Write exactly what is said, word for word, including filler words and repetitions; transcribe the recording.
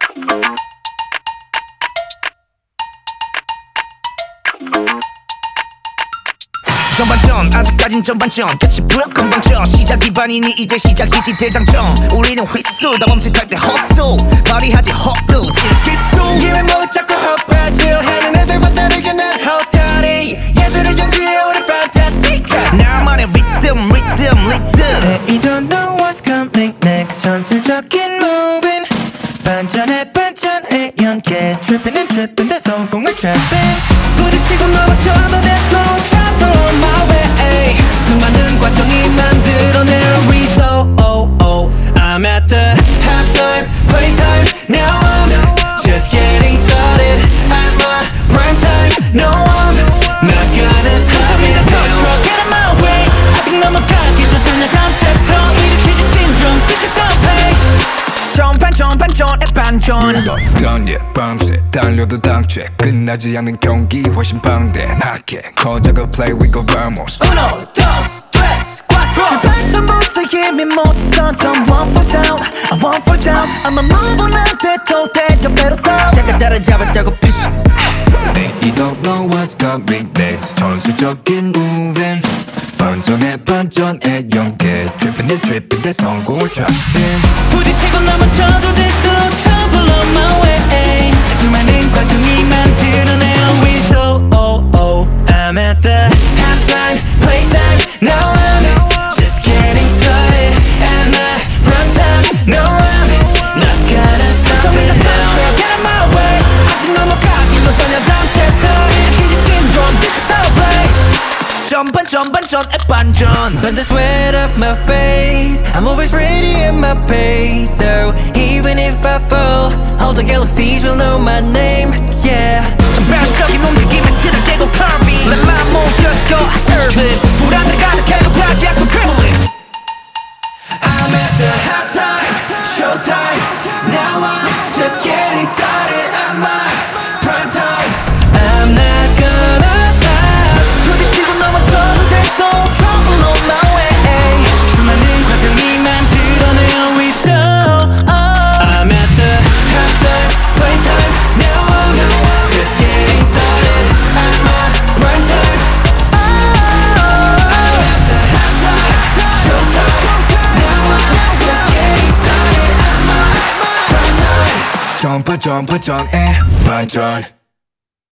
전반전 아직까진 전반전 끝이 무조건 반전 시작이 반이니 이제 시작이지 대장전 우리는 휘수 다 멈칫할 때 헛소 발휘하지 헛루 기수 입에 뭐 자꾸 헛바질 하는 애들과 다르게 난 헛다리 예술의 경지에 우리 fantastic 나만의 리듬 리듬 리듬 They don't know what's coming next 전술적인 moving 반전에 반전에 연계 Tripping and tripping 내 성공을 trapping 부딪히고 넘어져도 there's no trouble on my way 수많은 과정이 만들어낸 result oh, oh. I'm at the halftime playtime now I'm just getting started at my prime time no I'm not gonna stop it now Get in my way 아직 넘어가기도 전혀 감춰도 일으키지 syndrome This is our pay 전반 전반 전에 반전 던예 밤새 달려도 당최 끝나지 않는 경기 훨씬 방대하게 거저가 play we go vamos Uno, dos, tres, cuatro 출발선부터 힘이 못써 전 one fall down I one fall down I'ma move on 안 돼도 때려 배로 down 잠깐 따라잡았다고 피쉬 They don't know what's coming next 전술적인 moving 반전에 반전에 연계 Tripping and tripping 내 성공을 trapping 부딪히고 넘어져도 there's no trouble on my way 수많은 과정이 만들어낸 result oh, oh. I'm at the halftime playtime now I'm just getting started at my prime time no I'm not gonna stop it now Get in my way 아직 넘어가기도 전혀 담채도 일으키지 syndrome This is our play 전반 전반 전에 반전 Burn the sweat off my face I'm always ready at my pace So even if I fall All the galaxies will know my name Yeah 전반적인 움직임에 틀을 깨고 curvy Let my move just go I serve it 불안을 가득해도 가지 않고 dribble it I'm at the halftime showtime Now I'm just getting started at my prime time I'm not gonna stop 부딪히고 넘어져도 there's no trouble on my way 수많은 과정이 만들어낸 result I'm at the halftime playtime Now I'm just getting started at my prime time I'm at the halftime showtime Now I'm just getting started at my prime time 전반 전반 전에 반전